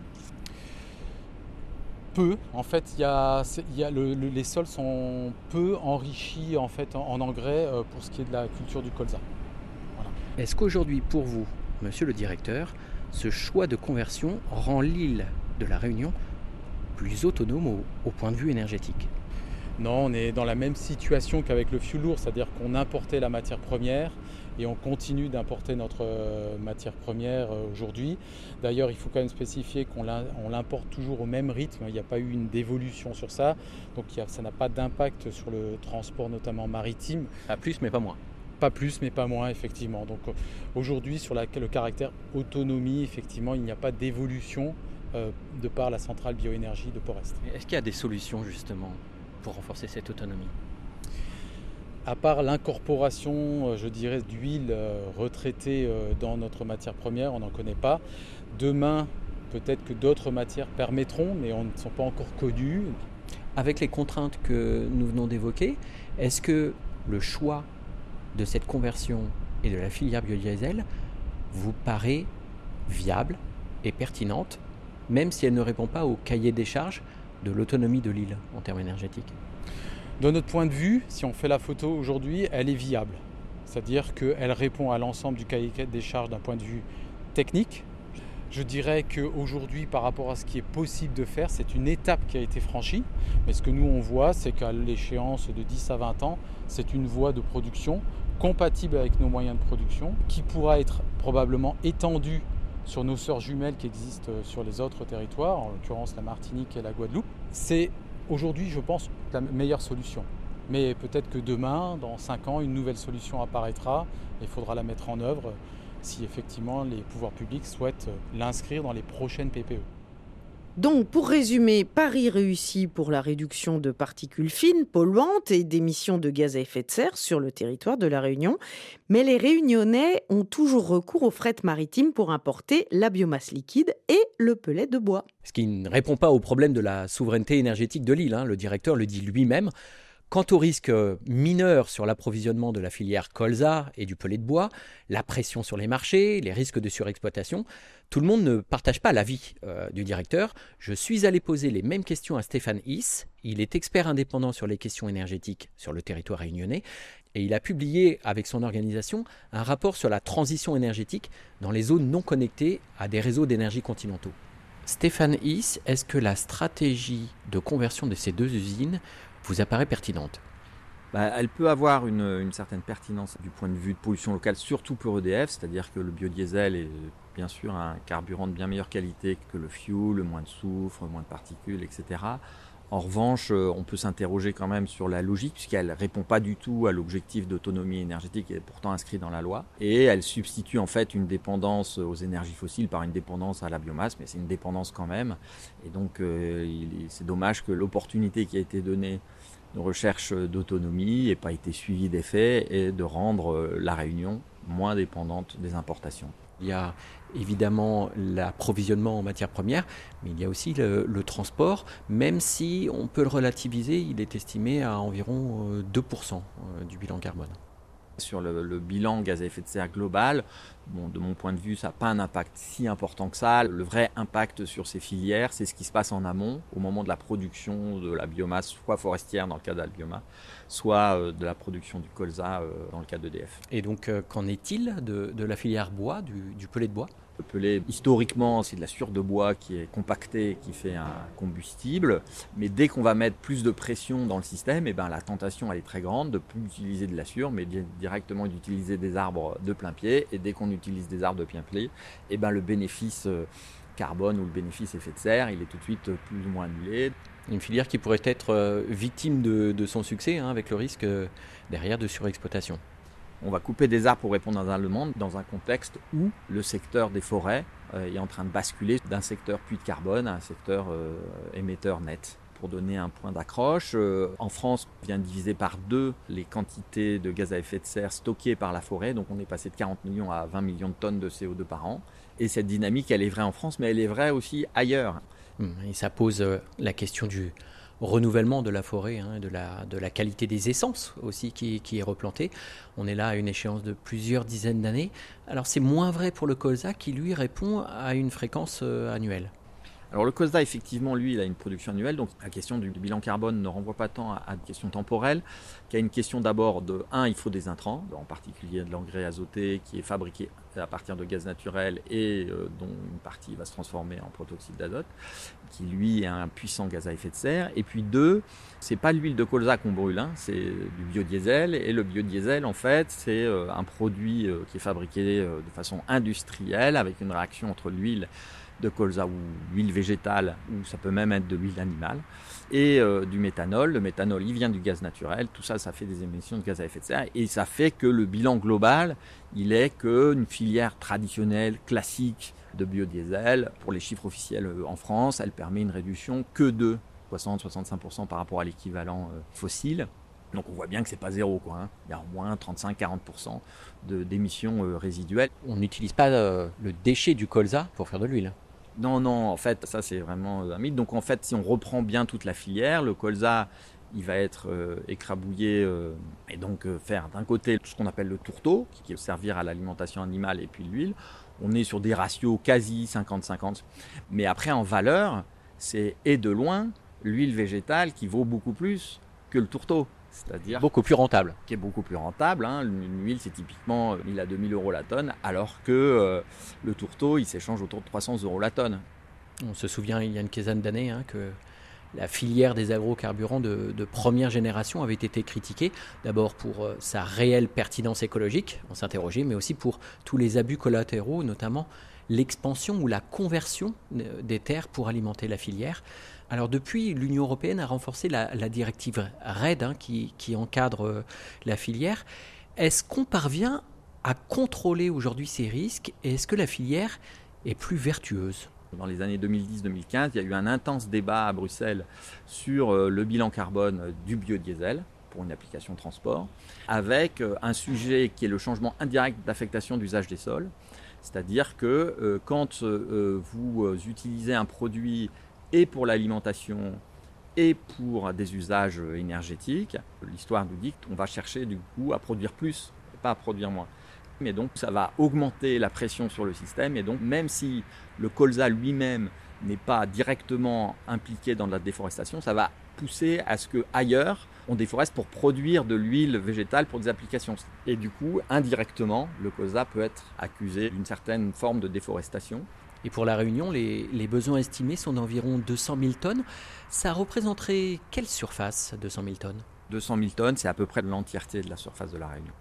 Peu. En fait, les sols sont peu enrichis en fait, en engrais pour ce qui est de la culture du colza. Voilà. Est-ce qu'aujourd'hui, pour vous, monsieur le directeur, ce choix de conversion rend l'île de la Réunion plus autonome au point de vue énergétique? Non, on est dans la même situation qu'avec le fioul lourd, c'est-à-dire qu'on importait la matière première et on continue d'importer notre matière première aujourd'hui. D'ailleurs, il faut quand même spécifier qu'on l'importe toujours au même rythme, il n'y a pas eu une dévolution sur ça, donc ça n'a pas d'impact sur le transport notamment maritime. Pas plus mais pas moins. Pas plus mais pas moins, effectivement. Donc aujourd'hui, sur le caractère autonomie, effectivement, il n'y a pas d'évolution de par la centrale bioénergie de Port-Est. Est-ce qu'il y a des solutions justement pour renforcer cette autonomie? À part l'incorporation, je dirais, d'huile retraitée dans notre matière première, on n'en connaît pas. Demain, peut-être que d'autres matières permettront, mais on ne sont pas encore connues. Avec les contraintes que nous venons d'évoquer, est-ce que le choix de cette conversion et de la filière biodiesel vous paraît viable et pertinente, même si elle ne répond pas au cahier des charges de l'autonomie de l'île en termes énergétiques? De notre point de vue, si on fait la photo aujourd'hui, elle est viable. C'est-à-dire qu'elle répond à l'ensemble du cahier des charges d'un point de vue technique. Je dirais qu'aujourd'hui, par rapport à ce qui est possible de faire, c'est une étape qui a été franchie. Mais ce que nous, on voit, c'est qu'à l'échéance de 10 à 20 ans, c'est une voie de production compatible avec nos moyens de production, qui pourra être probablement étendue sur nos sœurs jumelles qui existent sur les autres territoires, en l'occurrence la Martinique et la Guadeloupe. C'est aujourd'hui, je pense, la meilleure solution. Mais peut-être que demain, dans 5 ans, une nouvelle solution apparaîtra et il faudra la mettre en œuvre si effectivement les pouvoirs publics souhaitent l'inscrire dans les prochaines PPE. Donc, pour résumer, Paris réussit pour la réduction de particules fines, polluantes et d'émissions de gaz à effet de serre sur le territoire de La Réunion. Mais les Réunionnais ont toujours recours au fret maritime pour importer la biomasse liquide et le pellet de bois. Ce qui ne répond pas au problème de la souveraineté énergétique de l'île. Le directeur le dit lui-même. Quant aux risques mineurs sur l'approvisionnement de la filière colza et du pellet de bois, la pression sur les marchés, les risques de surexploitation, tout le monde ne partage pas l'avis du directeur. Je suis allé poser les mêmes questions à Stéphane Is. Il est expert indépendant sur les questions énergétiques sur le territoire réunionnais et il a publié avec son organisation un rapport sur la transition énergétique dans les zones non connectées à des réseaux d'énergie continentaux. Stéphane Is, est-ce que la stratégie de conversion de ces 2 usines vous apparaît pertinente? Elle peut avoir une certaine pertinence du point de vue de pollution locale, surtout pour EDF, c'est-à-dire que le biodiesel est bien sûr un carburant de bien meilleure qualité que le fuel, moins de soufre, moins de particules, etc. En revanche, on peut s'interroger quand même sur la logique, puisqu'elle ne répond pas du tout à l'objectif d'autonomie énergétique qui est pourtant inscrit dans la loi. Et elle substitue en fait une dépendance aux énergies fossiles par une dépendance à la biomasse, mais c'est une dépendance quand même. Et donc c'est dommage que l'opportunité qui a été donnée de recherche d'autonomie n'ait pas été suivie d'effet et de rendre la Réunion moins dépendante des importations. Il y a évidemment l'approvisionnement en matières premières, mais il y a aussi le transport. Même si on peut le relativiser, il est estimé à environ 2% du bilan carbone. Sur le bilan gaz à effet de serre global, de mon point de vue, ça n'a pas un impact si important que ça. Le vrai impact sur ces filières, c'est ce qui se passe en amont, au moment de la production de la biomasse, soit forestière dans le cas d'Albioma, soit de la production du colza dans le cas d'EDF. Et donc, qu'en est-il de la filière bois, du pellet de bois ? Le pellet, historiquement, c'est de la sciure de bois qui est compactée, qui fait un combustible. Mais dès qu'on va mettre plus de pression dans le système, la tentation elle est très grande de ne plus utiliser de la sciure, mais directement d'utiliser des arbres de plein pied. Et dès qu'on utilise des arbres de plein pied, le bénéfice carbone ou le bénéfice effet de serre, il est tout de suite plus ou moins annulé. Une filière qui pourrait être victime de son succès, avec le risque derrière de surexploitation. On va couper des arbres pour répondre à la demande dans un contexte où le secteur des forêts est en train de basculer d'un secteur puits de carbone à un secteur émetteur net. Pour donner un point d'accroche, en France, on vient de diviser par 2 les quantités de gaz à effet de serre stockées par la forêt. Donc on est passé de 40 millions à 20 millions de tonnes de CO2 par an. Et cette dynamique, elle est vraie en France, mais elle est vraie aussi ailleurs. Et ça pose la question du renouvellement de la forêt, de la qualité des essences aussi qui est replantée. On est là à une échéance de plusieurs dizaines d'années. Alors c'est moins vrai pour le colza qui lui répond à une fréquence annuelle. Alors le colza, effectivement, lui, il a une production annuelle, donc la question du bilan carbone ne renvoie pas tant à une question temporelle, qu'à une question d'abord de, il faut des intrants, en particulier de l'engrais azoté qui est fabriqué à partir de gaz naturel et dont une partie va se transformer en protoxyde d'azote, qui lui est un puissant gaz à effet de serre. Et puis 2, c'est pas l'huile de colza qu'on brûle, c'est du biodiesel, et le biodiesel, en fait, c'est un produit qui est fabriqué de façon industrielle avec une réaction entre l'huile de colza ou l'huile végétale, ou ça peut même être de l'huile animale, et du méthanol. Le méthanol, il vient du gaz naturel. Tout ça, ça fait des émissions de gaz à effet de serre, et ça fait que le bilan global, il est qu'une filière traditionnelle, classique de biodiesel, pour les chiffres officiels en France, elle permet une réduction que de 60-65% par rapport à l'équivalent fossile. Donc on voit bien que c'est pas zéro, Il y a au moins 35-40% d'émissions résiduelles. On n'utilise pas le déchet du colza pour faire de l'huile. Non, en fait, ça c'est vraiment un mythe. Donc en fait, si on reprend bien toute la filière, le colza, il va être écrabouillé et donc faire d'un côté ce qu'on appelle le tourteau, qui va servir à l'alimentation animale, et puis l'huile. On est sur des ratios quasi 50-50. Mais après, en valeur, c'est et de loin l'huile végétale qui vaut beaucoup plus que le tourteau. C'est-à-dire beaucoup plus rentable. Qui est beaucoup plus rentable. Une huile, c'est typiquement 1000 à 2000 euros la tonne, alors que le tourteau, il s'échange autour de 300 euros la tonne. On se souvient, il y a une quinzaine d'années, que la filière des agrocarburants de première génération avait été critiquée, d'abord pour sa réelle pertinence écologique, on s'interrogeait, mais aussi pour tous les abus collatéraux, notamment l'expansion ou la conversion des terres pour alimenter la filière. Alors depuis, l'Union européenne a renforcé la directive RED qui encadre la filière. Est-ce qu'on parvient à contrôler aujourd'hui ces risques et est-ce que la filière est plus vertueuse ? Dans les années 2010-2015, il y a eu un intense débat à Bruxelles sur le bilan carbone du biodiesel pour une application transport, avec un sujet qui est le changement indirect d'affectation d'usage des sols. C'est-à-dire que quand vous utilisez un produit et pour l'alimentation et pour des usages énergétiques, l'histoire nous dit qu'on va chercher du coup à produire plus et pas à produire moins. Mais donc ça va augmenter la pression sur le système et donc même si le colza lui-même n'est pas directement impliqué dans la déforestation, ça va pousser à ce qu'ailleurs on déforeste pour produire de l'huile végétale pour des applications. Et du coup, indirectement, le colza peut être accusé d'une certaine forme de déforestation. Et pour La Réunion, les besoins estimés sont d'environ 200 000 tonnes. Ça représenterait quelle surface, 200 000 tonnes ? 200 000 tonnes, c'est à peu près l'entièreté de la surface de La Réunion.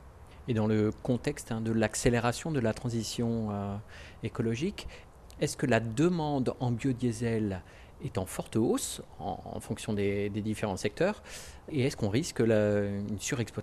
Et dans le contexte de l'accélération de la transition écologique, est-ce que la demande en biodiesel est en forte hausse en fonction des différents secteurs ? Et est-ce qu'on risque une surexploitation ?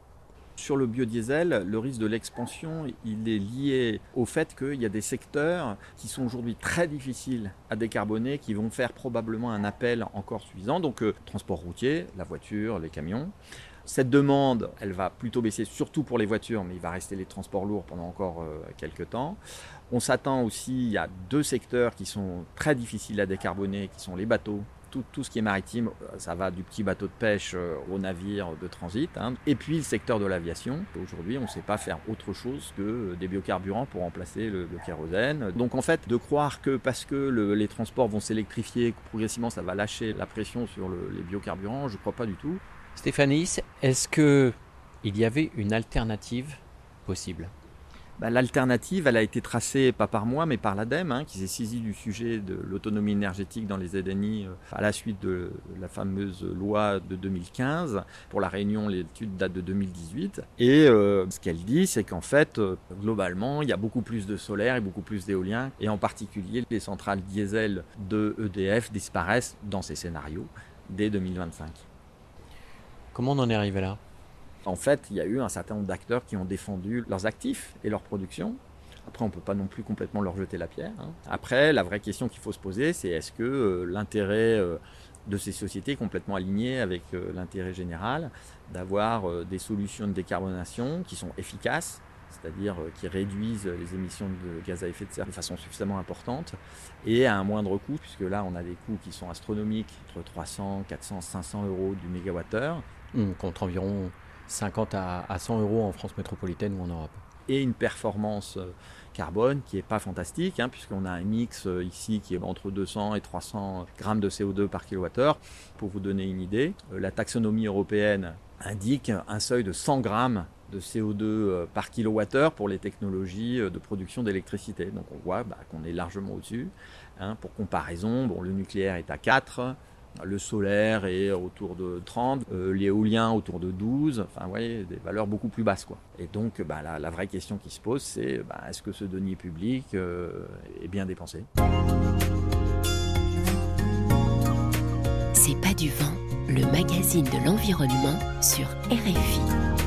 Sur le biodiesel, le risque de l'expansion, il est lié au fait qu'il y a des secteurs qui sont aujourd'hui très difficiles à décarboner, qui vont faire probablement un appel encore suffisant. Donc, transport routier, la voiture, les camions. Cette demande, elle va plutôt baisser, surtout pour les voitures, mais il va rester les transports lourds pendant encore quelques temps. On s'attend aussi, il y a deux secteurs qui sont très difficiles à décarboner, qui sont les bateaux. Tout ce qui est maritime, ça va du petit bateau de pêche au navire de transit. Et puis le secteur de l'aviation. Aujourd'hui, on ne sait pas faire autre chose que des biocarburants pour remplacer le kérosène. Donc en fait, de croire que parce que les transports vont s'électrifier, que progressivement ça va lâcher la pression sur les biocarburants, je ne crois pas du tout. Stéphanie, est-ce qu'il y avait une alternative possible ? L'alternative, elle a été tracée pas par moi, mais par l'ADEME, qui s'est saisi du sujet de l'autonomie énergétique dans les ZNI à la suite de la fameuse loi de 2015. Pour La Réunion, l'étude date de 2018. Et ce qu'elle dit, c'est qu'en fait, globalement, il y a beaucoup plus de solaire et beaucoup plus d'éolien. Et en particulier, les centrales diesel de EDF disparaissent dans ces scénarios dès 2025. Comment on en est arrivé là ? En fait, il y a eu un certain nombre d'acteurs qui ont défendu leurs actifs et leur production. Après, on ne peut pas non plus complètement leur jeter la pierre. Après, la vraie question qu'il faut se poser, c'est est-ce que l'intérêt de ces sociétés est complètement aligné avec l'intérêt général d'avoir des solutions de décarbonation qui sont efficaces, c'est-à-dire qui réduisent les émissions de gaz à effet de serre de façon suffisamment importante et à un moindre coût, puisque là, on a des coûts qui sont astronomiques, entre 300, 400, 500 euros du mégawattheure. Contre environ 50 à 100 euros en France métropolitaine ou en Europe. Et une performance carbone qui n'est pas fantastique, puisqu'on a un mix ici qui est entre 200 et 300 grammes de CO2 par kilowattheure. Pour vous donner une idée, la taxonomie européenne indique un seuil de 100 grammes de CO2 par kilowattheure pour les technologies de production d'électricité. Donc on voit qu'on est largement au-dessus. Pour comparaison, le nucléaire est à 4, le solaire est autour de 30, l'éolien autour de 12, enfin vous voyez, des valeurs beaucoup plus basses, quoi. Et donc la vraie question qui se pose, c'est est-ce que ce denier public est bien dépensé ? C'est pas du vent, le magazine de l'environnement sur RFI.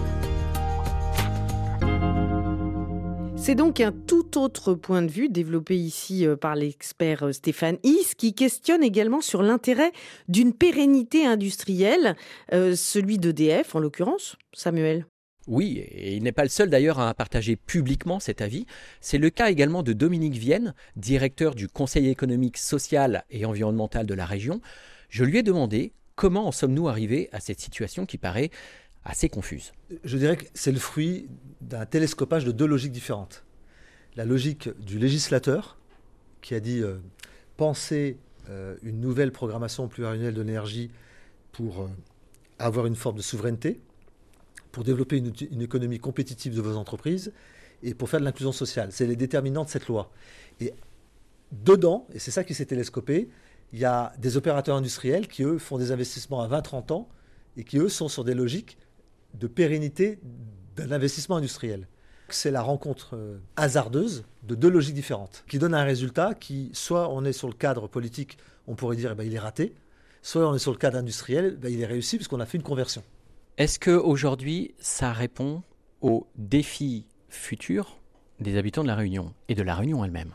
C'est donc un tout autre point de vue développé ici par l'expert Stéphane Is, qui questionne également sur l'intérêt d'une pérennité industrielle, celui d'EDF en l'occurrence, Samuel. Oui, et il n'est pas le seul d'ailleurs à partager publiquement cet avis. C'est le cas également de Dominique Vienne, directeur du Conseil économique, social et environnemental de la région. Je lui ai demandé comment en sommes-nous arrivés à cette situation qui paraît assez confuse. Je dirais que c'est le fruit d'un télescopage de deux logiques différentes. La logique du législateur qui a dit penser une nouvelle programmation pluriannuelle de l'énergie pour avoir une forme de souveraineté, pour développer une économie compétitive de vos entreprises et pour faire de l'inclusion sociale. C'est les déterminants de cette loi. Et dedans, et c'est ça qui s'est télescopé, il y a des opérateurs industriels qui, eux, font des investissements à 20-30 ans et qui, eux, sont sur des logiques de pérennité d'un investissement industriel. C'est la rencontre hasardeuse de deux logiques différentes qui donne un résultat qui, soit on est sur le cadre politique, on pourrait dire il est raté, soit on est sur le cadre industriel, il est réussi puisqu'on a fait une conversion. Est-ce qu'aujourd'hui, ça répond aux défis futurs des habitants de La Réunion et de La Réunion elle-même ?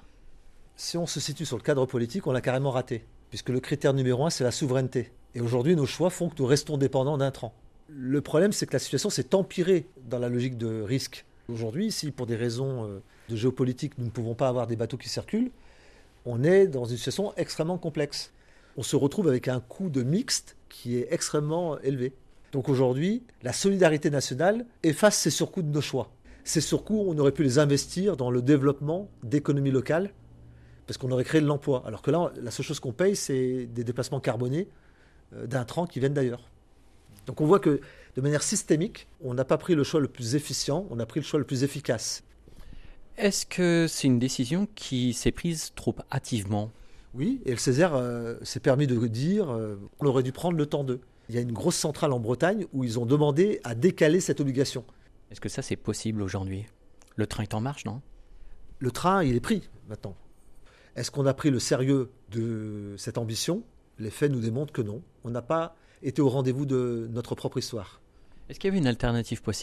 Si on se situe sur le cadre politique, on l'a carrément raté, puisque le critère numéro 1, c'est la souveraineté. Et aujourd'hui, nos choix font que nous restons dépendants d'intrants. Le problème, c'est que la situation s'est empirée dans la logique de risque. Aujourd'hui, si pour des raisons de géopolitique, nous ne pouvons pas avoir des bateaux qui circulent, on est dans une situation extrêmement complexe. On se retrouve avec un coût de mixte qui est extrêmement élevé. Donc aujourd'hui, la solidarité nationale efface ces surcoûts de nos choix. Ces surcoûts, on aurait pu les investir dans le développement d'économies locales, parce qu'on aurait créé de l'emploi. Alors que là, la seule chose qu'on paye, c'est des déplacements carbonés d'intrants qui viennent d'ailleurs. Donc on voit que de manière systémique, on n'a pas pris le choix le plus efficient, on a pris le choix le plus efficace. Est-ce que c'est une décision qui s'est prise trop hâtivement ? Oui, et le Césaire s'est permis de dire qu'on aurait dû prendre le temps d'eux. Il y a une grosse centrale en Bretagne où ils ont demandé à décaler cette obligation. Est-ce que ça c'est possible aujourd'hui ? Le train est en marche, non ? Le train, il est pris maintenant. Est-ce qu'on a pris le sérieux de cette ambition ? Les faits nous démontrent que non. On n'a pas été au rendez-vous de notre propre histoire. Est-ce qu'il y avait une alternative possible ?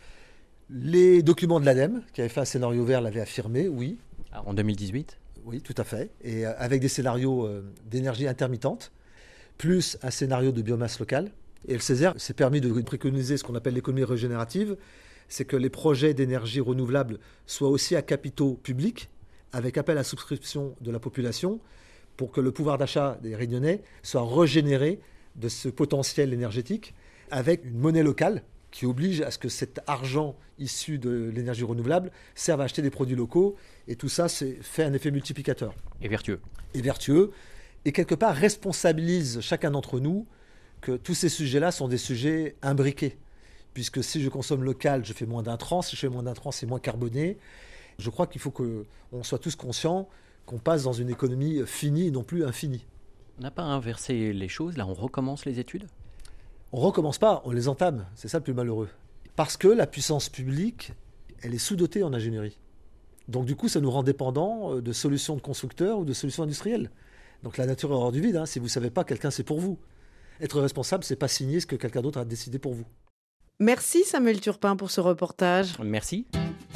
Les documents de l'ADEME, qui avaient fait un scénario vert, l'avaient affirmé, oui. En 2018 ? Oui, tout à fait. Et avec des scénarios d'énergie intermittente, plus un scénario de biomasse locale. Et le Césaire s'est permis de préconiser ce qu'on appelle l'économie régénérative, c'est que les projets d'énergie renouvelable soient aussi à capitaux publics, avec appel à souscription de la population, pour que le pouvoir d'achat des Réunionnais soit régénéré de ce potentiel énergétique, avec une monnaie locale qui oblige à ce que cet argent issu de l'énergie renouvelable serve à acheter des produits locaux. Et tout ça fait un effet multiplicateur. Et vertueux. Et vertueux. Et quelque part responsabilise chacun d'entre nous que tous ces sujets-là sont des sujets imbriqués. Puisque si je consomme local, je fais moins d'intrants. Si je fais moins d'intrants, c'est moins carboné. Je crois qu'il faut qu'on soit tous conscients qu'on passe dans une économie finie et non plus infinie. On n'a pas inversé les choses, là on recommence les études ? On ne recommence pas, on les entame, c'est ça le plus malheureux. Parce que la puissance publique, elle est sous-dotée en ingénierie. Donc du coup, ça nous rend dépendants de solutions de constructeurs ou de solutions industrielles. Donc la nature est hors du vide, hein. Si vous ne savez pas, quelqu'un c'est pour vous. Être responsable, c'est pas signer ce que quelqu'un d'autre a décidé pour vous. Merci Samuel Turpin pour ce reportage. Merci.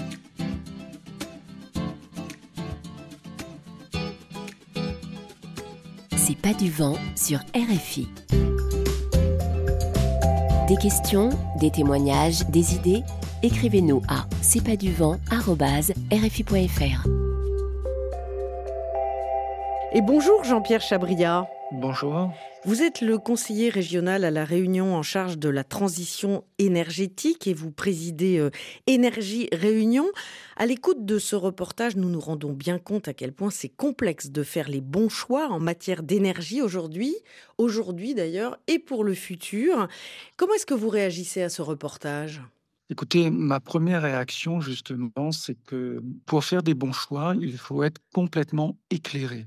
C'est pas du vent sur RFI. Des questions, des témoignages, des idées ? Écrivez-nous à cestpaduvent@rfi.fr. Et bonjour Jean-Pierre Chabriat. Bonjour. Vous êtes le conseiller régional à La Réunion en charge de la transition énergétique et vous présidez Énergie Réunion. À l'écoute de ce reportage, nous nous rendons bien compte à quel point c'est complexe de faire les bons choix en matière d'énergie aujourd'hui d'ailleurs, et pour le futur. Comment est-ce que vous réagissez à ce reportage ? Écoutez, ma première réaction justement, c'est que pour faire des bons choix, il faut être complètement éclairé.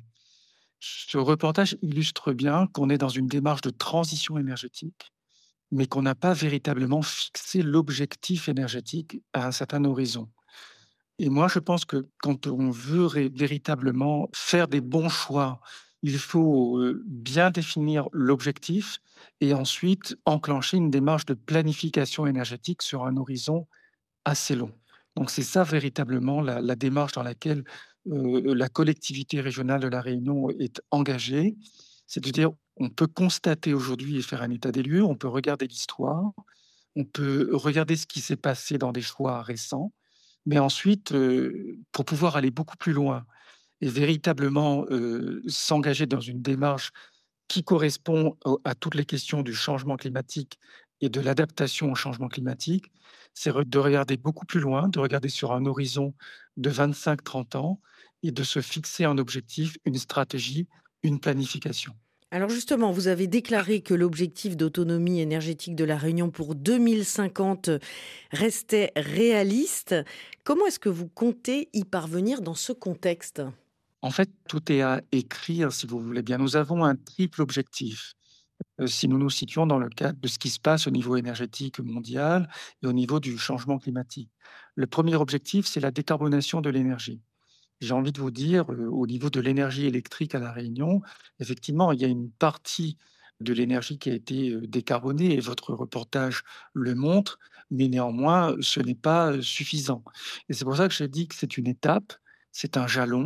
Ce reportage illustre bien qu'on est dans une démarche de transition énergétique, mais qu'on n'a pas véritablement fixé l'objectif énergétique à un certain horizon. Et moi, je pense que quand on veut véritablement faire des bons choix, il faut bien définir l'objectif et ensuite enclencher une démarche de planification énergétique sur un horizon assez long. Donc c'est ça véritablement la démarche dans laquelle la collectivité régionale de La Réunion est engagée. C'est-à-dire, on peut constater aujourd'hui et faire un état des lieux, on peut regarder l'histoire, on peut regarder ce qui s'est passé dans des choix récents, mais ensuite, pour pouvoir aller beaucoup plus loin et véritablement s'engager dans une démarche qui correspond à toutes les questions du changement climatique et de l'adaptation au changement climatique, c'est de regarder beaucoup plus loin, de regarder sur un horizon de 25-30 ans et de se fixer un objectif, une stratégie, une planification. Alors justement, vous avez déclaré que l'objectif d'autonomie énergétique de La Réunion pour 2050 restait réaliste. Comment est-ce que vous comptez y parvenir dans ce contexte ? En fait, tout est à écrire, si vous voulez bien. Nous avons un triple objectif. Si nous nous situons dans le cadre de ce qui se passe au niveau énergétique mondial et au niveau du changement climatique. Le premier objectif, c'est la décarbonation de l'énergie. J'ai envie de vous dire, au niveau de l'énergie électrique à La Réunion, effectivement, il y a une partie de l'énergie qui a été décarbonée et votre reportage le montre, mais néanmoins, ce n'est pas suffisant. Et c'est pour ça que je dis que c'est une étape, c'est un jalon.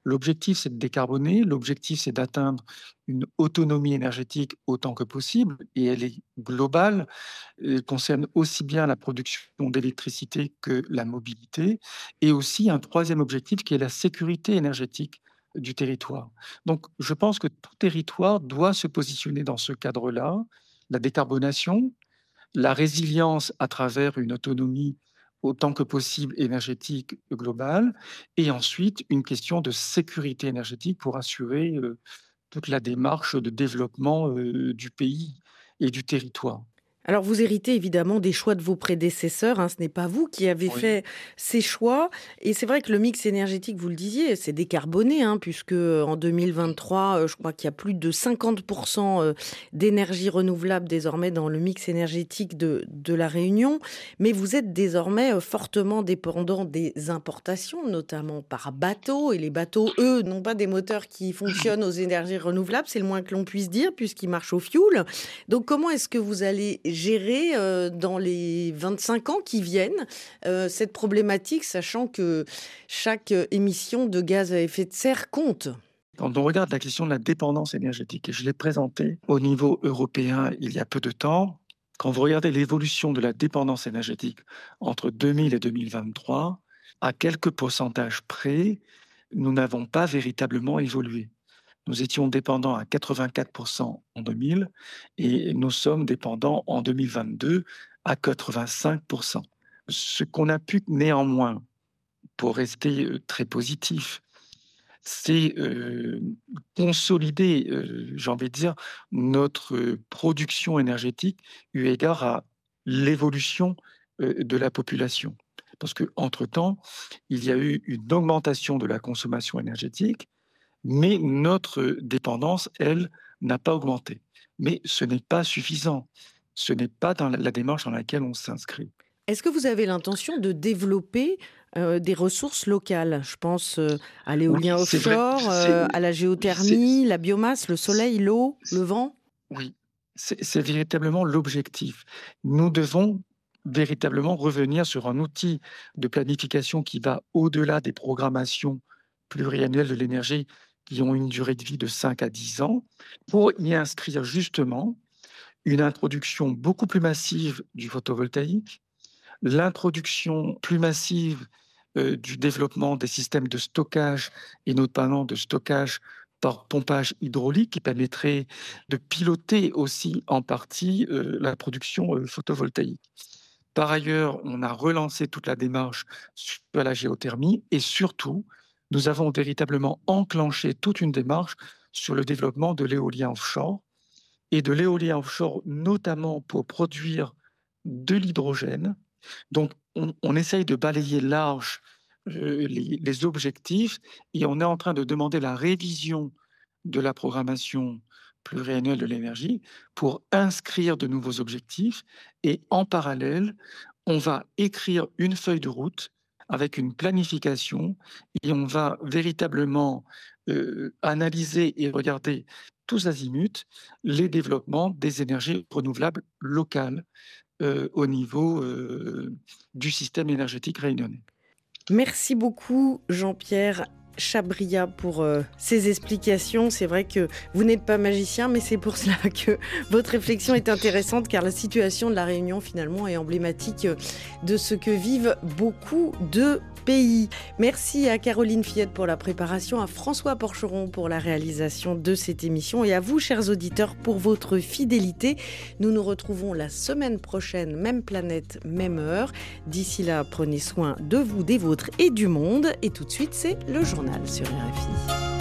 L'objectif, c'est de décarboner. L'objectif, c'est d'atteindre une autonomie énergétique autant que possible. Et elle est globale. Elle concerne aussi bien la production d'électricité que la mobilité. Et aussi un troisième objectif qui est la sécurité énergétique du territoire. Donc, je pense que tout territoire doit se positionner dans ce cadre-là. La décarbonation, la résilience à travers une autonomie autant que possible énergétique globale, et ensuite une question de sécurité énergétique pour assurer toute la démarche de développement du pays et du territoire. Alors, vous héritez évidemment des choix de vos prédécesseurs, hein, ce n'est pas vous qui avez fait ces choix. Et c'est vrai que le mix énergétique, vous le disiez, c'est décarboné, hein, puisque en 2023, je crois qu'il y a plus de 50% d'énergie renouvelable désormais dans le mix énergétique de La Réunion. Mais vous êtes désormais fortement dépendant des importations, notamment par bateau. Et les bateaux, eux, n'ont pas des moteurs qui fonctionnent aux énergies renouvelables, c'est le moins que l'on puisse dire, puisqu'ils marchent au fioul. Donc, comment est-ce que vous allez gérer dans les 25 ans qui viennent cette problématique, sachant que chaque émission de gaz à effet de serre compte? Quand on regarde la question de la dépendance énergétique, et je l'ai présentée au niveau européen il y a peu de temps, quand vous regardez l'évolution de la dépendance énergétique entre 2000 et 2023, à quelques pourcentages près, nous n'avons pas véritablement évolué. Nous étions dépendants à 84% en 2000 et nous sommes dépendants en 2022 à 85%. Ce qu'on a pu néanmoins, pour rester très positif, c'est consolider, j'ai envie de dire, notre production énergétique eu égard à l'évolution de la population. Parce qu'entre-temps, il y a eu une augmentation de la consommation énergétique, mais notre dépendance, elle, n'a pas augmenté. Mais ce n'est pas suffisant. Ce n'est pas dans la démarche dans laquelle on s'inscrit. Est-ce que vous avez l'intention de développer des ressources locales? Je pense à l'éolien offshore, à la géothermie, la biomasse, le soleil, l'eau, le vent. Oui, c'est véritablement l'objectif. Nous devons véritablement revenir sur un outil de planification qui va au-delà des programmations pluriannuelles de l'énergie qui ont une durée de vie de 5 à 10 ans, pour y inscrire justement une introduction beaucoup plus massive du photovoltaïque, l'introduction plus massive du développement des systèmes de stockage, et notamment de stockage par pompage hydraulique, qui permettrait de piloter aussi en partie la production photovoltaïque. Par ailleurs, on a relancé toute la démarche sur la géothermie, et surtout, nous avons véritablement enclenché toute une démarche sur le développement de l'éolien offshore, et de l'éolien offshore notamment pour produire de l'hydrogène. Donc, on essaye de balayer large les objectifs, et on est en train de demander la révision de la programmation pluriannuelle de l'énergie pour inscrire de nouveaux objectifs. Et en parallèle, on va écrire une feuille de route avec une planification, et on va véritablement analyser et regarder tous azimuts les développements des énergies renouvelables locales au niveau du système énergétique réunionnais. Merci beaucoup Jean-Pierre Chabria pour ces explications. C'est vrai que vous n'êtes pas magicien, mais c'est pour cela que votre réflexion est intéressante, car la situation de La Réunion finalement est emblématique de ce que vivent beaucoup de pays. Merci à Caroline Fillette pour la préparation, à François Porcheron pour la réalisation de cette émission, et à vous, chers auditeurs, pour votre fidélité. Nous nous retrouvons la semaine prochaine, même planète, même heure. D'ici là, prenez soin de vous, des vôtres et du monde. Et tout de suite, c'est le journal sur RFI.